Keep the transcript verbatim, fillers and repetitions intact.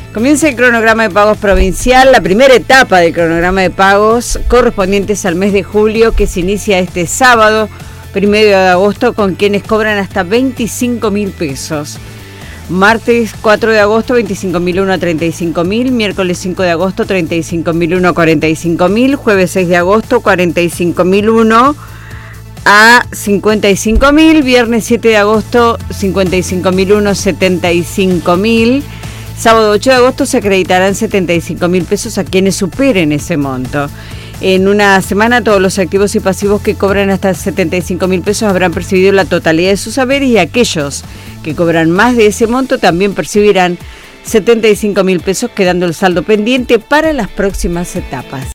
Comienza el cronograma de pagos provincial, la primera etapa del cronograma de pagos correspondientes al mes de julio, que se inicia este sábado, primero de agosto, con quienes cobran hasta veinticinco mil pesos. Martes cuatro de agosto, veinticinco mil uno a treinta y cinco mil. Miércoles cinco de agosto, treinta y cinco mil uno a cuarenta y cinco mil. Jueves seis de agosto, cuarenta y cinco mil uno a cincuenta y cinco mil. Viernes siete de agosto, cincuenta y cinco mil uno a setenta y cinco mil. Sábado ocho de agosto se acreditarán setenta y cinco mil pesos a quienes superen ese monto. En una semana todos los activos y pasivos que cobran hasta setenta y cinco mil pesos habrán percibido la totalidad de sus saberes, y aquellos que cobran más de ese monto también percibirán setenta y cinco mil pesos, quedando el saldo pendiente para las próximas etapas.